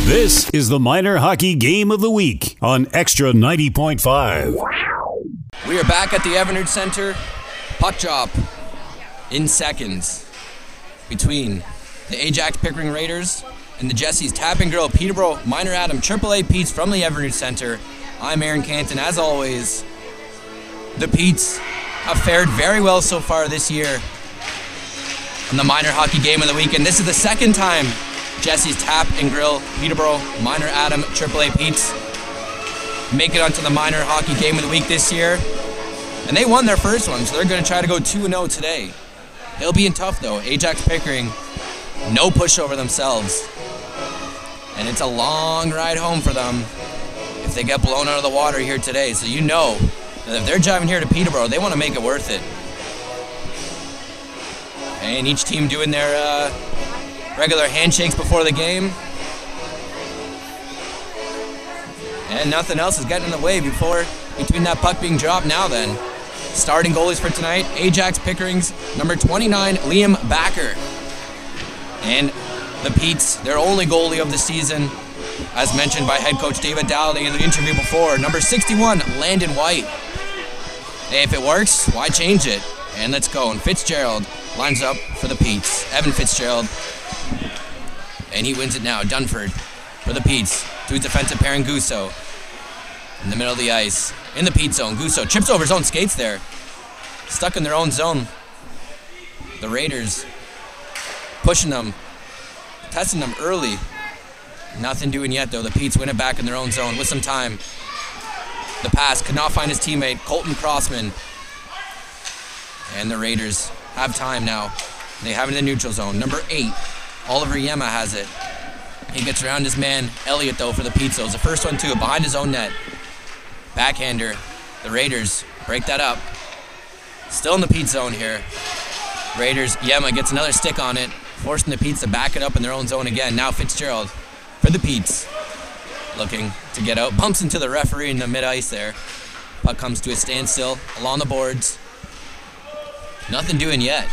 This is the Minor Hockey Game of the Week on Extra 90.5. We are back at the Everett Center. Puck drop in seconds between the Ajax Pickering Raiders and the Jesse's Tap and Grill Peterborough Minor Adam AAA Pete's from the Everett Center. I'm Aaron Canton. As always, the Petes have fared very well so far this year in the Minor Hockey Game of the Week, and this is the second time Jesse's Tap and Grill Peterborough Minor Adam AAA Pete's make it onto the Minor Hockey Game of the Week this year. And they won their first one, so they're going to try to go 2-0 today. They'll be in tough, though. Ajax Pickering, no pushover themselves. And it's a long ride home for them if they get blown out of the water here today. So you know that if they're driving here to Peterborough, they want to make it worth it. And each team doing their regular handshakes before the game. And nothing else is getting in the way between that puck being dropped now then. Starting goalies for tonight, Ajax Pickering's number 29, Liam Backer. And the Petes, their only goalie of the season, as mentioned by head coach David Dowdy in the interview before, number 61, Landon White. Hey, if it works, why change it? And let's go. And Fitzgerald lines up for the Petes. Evan Fitzgerald. And he wins it now. Dunford for the Petes. To his defensive pairing, Gusso. In the middle of the ice. In the Pete zone. Gusso trips over his own skates there. Stuck in their own zone. The Raiders pushing them. Testing them early. Nothing doing yet, though. The Petes win it back in their own zone with some time. The pass could not find his teammate, Colton Crossman. And the Raiders have time now. They have it in the neutral zone. Number 8, Oliver Yema has it. He gets around his man, Elliott, though, for the Pizzos. The first one, too, behind his own net. Backhander. The Raiders break that up. Still in the Pete zone here. Raiders, Yema gets another stick on it, forcing the Petes to back it up in their own zone again. Now Fitzgerald for the Petes. Looking to get out. Bumps into the referee in the mid-ice there. Puck comes to a standstill along the boards. Nothing doing yet.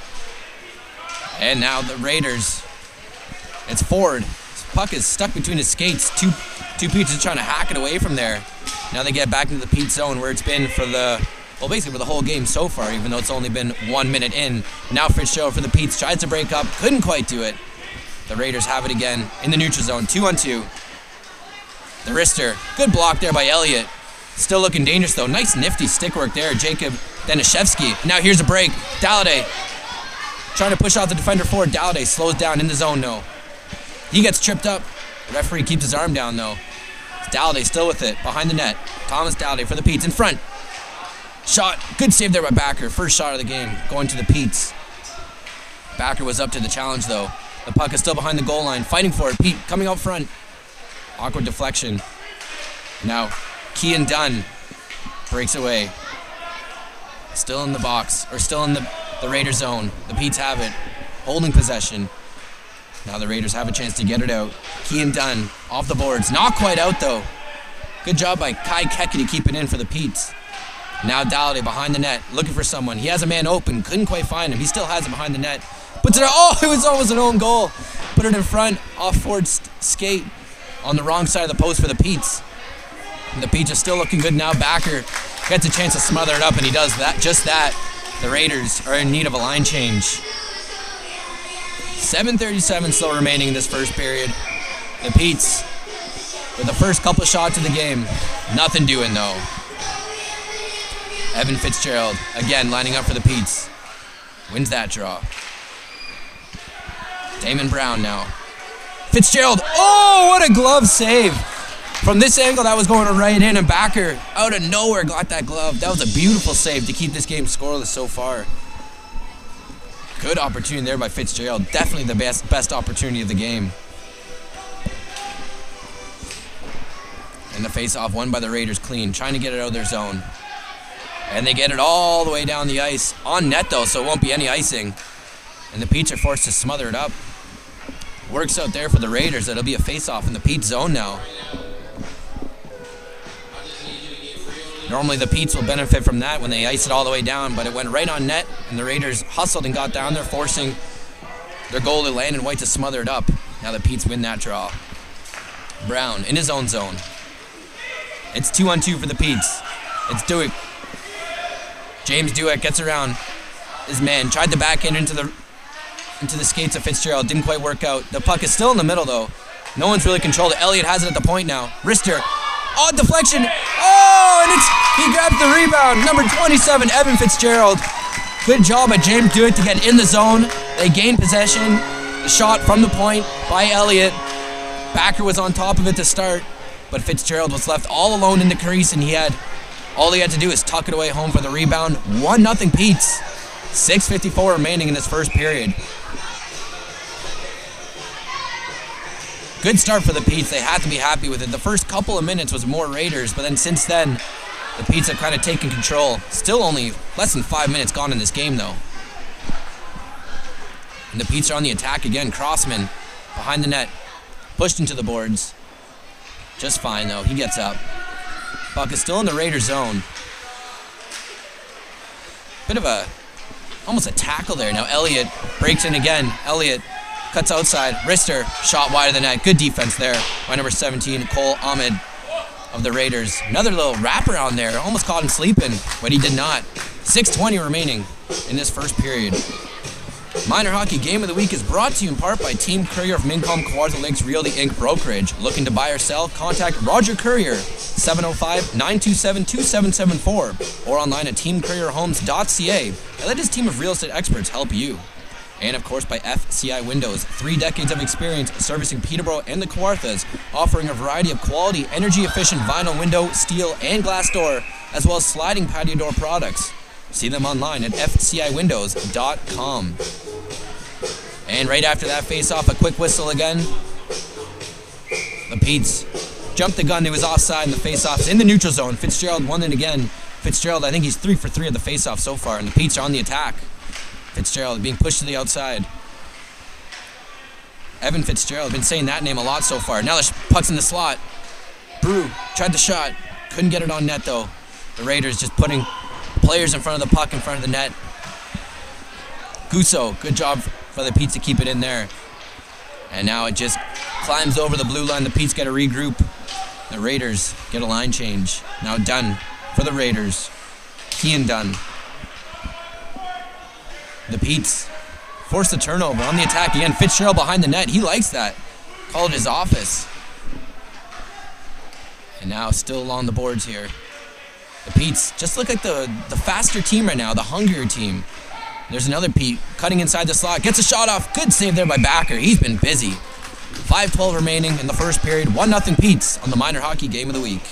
And now the Raiders. It's Ford. His puck is stuck between his skates. Two Petes are trying to hack it away from there. Now they get back into the Pete zone where it's been for basically for the whole game so far, even though it's only been 1 minute in. Now Fitzgerald for the Petes tries to break up. Couldn't quite do it. The Raiders have it again in the neutral zone. 2-on-2. The wrister. Good block there by Elliott. Still looking dangerous, though. Nice nifty stick work there. Jacob Danishevsky. Now here's a break. Dalliday trying to push off the defender forward. Dalliday slows down in the zone, though. He gets tripped up. The referee keeps his arm down, though. Dalliday still with it. Behind the net. Thomas Dalliday for the Petes. In front. Shot. Good save there by Backer. First shot of the game. Going to the Petes. Backer was up to the challenge, though. The puck is still behind the goal line. Fighting for it. Pete coming out front. Awkward deflection. Now, Kean Dunn breaks away. Still in the box, or still in the Raider zone. The Petes have it. Holding possession. Now the Raiders have a chance to get it out. Kean Dunn off the boards. Not quite out, though. Good job by Kai Keke to keep it in for the Petes. Now Dalliday behind the net, looking for someone. He has a man open. Couldn't quite find him. He still has it behind the net. Puts it out. Oh, it was almost an own goal. Put it in front, off Ford's skate. On the wrong side of the post for the Petes. And the Petes are still looking good now. Backer gets a chance to smother it up, and he does that. Just that. The Raiders are in need of a line change. 7:37 still remaining in this first period. The Petes with the first couple shots of the game. Nothing doing, though. Evan Fitzgerald, again, lining up for the Petes. Wins that draw. Damon Brown now. Fitzgerald, oh, what a glove save. From this angle, that was going right in, and Backer, out of nowhere, got that glove. That was a beautiful save to keep this game scoreless so far. Good opportunity there by Fitzgerald. Definitely the best opportunity of the game. And the face-off won by the Raiders clean, trying to get it out of their zone. And they get it all the way down the ice. On net, though, so it won't be any icing. And the Petes are forced to smother it up. Works out there for the Raiders. It'll be a face-off in the Pete zone now. Normally the Petes will benefit from that when they ice it all the way down, but it went right on net, and the Raiders hustled and got down there, forcing their goalie Landon White to smother it up. Now the Petes win that draw. Brown in his own zone. It's 2-on-2 for the Petes. It's Dewick. James Dewick gets around his man. Tried to backhand into the skates of Fitzgerald. Didn't quite work out. The puck is still in the middle, though. No one's really controlled it. Elliott has it at the point now. Rister. Oh, deflection. Oh, and he grabs the rebound. Number 27, Evan Fitzgerald. Good job by James Dewick to get in the zone. They gained possession. The shot from the point by Elliott. Backer was on top of it to start, but Fitzgerald was left all alone in the crease, and all he had to do is tuck it away home for the rebound. 1-0 Petes. 6:54 remaining in this first period. Good start for the Petes. They had to be happy with it. The first couple of minutes was more Raiders, but then since then, the Petes have kind of taken control. Still only less than 5 minutes gone in this game, though. And the Petes are on the attack again. Crossman behind the net. Pushed into the boards. Just fine, though. He gets up. Puck is still in the Raiders zone. Bit of almost a tackle there. Now Elliott breaks in again. Elliott cuts outside. Rister, shot wide of the net. Good defense there by number 17, Cole Ahmed of the Raiders. Another little wraparound there. Almost caught him sleeping, but he did not. 6:20 remaining in this first period. Minor Hockey Game of the Week is brought to you in part by Team Courier of Mincom Kawartha Lakes Realty Inc. Brokerage. Looking to buy or sell? Contact Roger Courier, 705-927-2774, or online at teamcourierhomes.ca, and let his team of real estate experts help you. And of course by FCI Windows, 3 decades of experience servicing Peterborough and the Kawarthas, offering a variety of quality, energy-efficient vinyl window, steel, and glass door, as well as sliding patio door products. See them online at fciwindows.com. And right after that face-off, a quick whistle again. The Petes jumped the gun. He was offside, and the face-off's in the neutral zone. Fitzgerald won it again. Fitzgerald, I think he's 3 for 3 of the face-off so far, and the Petes are on the attack. Fitzgerald being pushed to the outside. Evan Fitzgerald, been saying that name a lot so far. Now the puck's in the slot. Brew tried the shot. Couldn't get it on net, though. The Raiders just putting players in front of the puck, in front of the net. Gusso, good job for the Petes to keep it in there. And now it just climbs over the blue line. The Petes get a regroup. The Raiders get a line change. Now Dunn for the Raiders. Kean Dunn. The Petes force the turnover on the attack again. Fitzgerald behind the net. He likes that. Called his office. And now still along the boards here. The Petes just look like the faster team right now, the hungrier team. There's another Pete cutting inside the slot. Gets a shot off. Good save there by Backer. He's been busy. 5:12 remaining in the first period. 1-0 Petes on the Minor Hockey Game of the Week.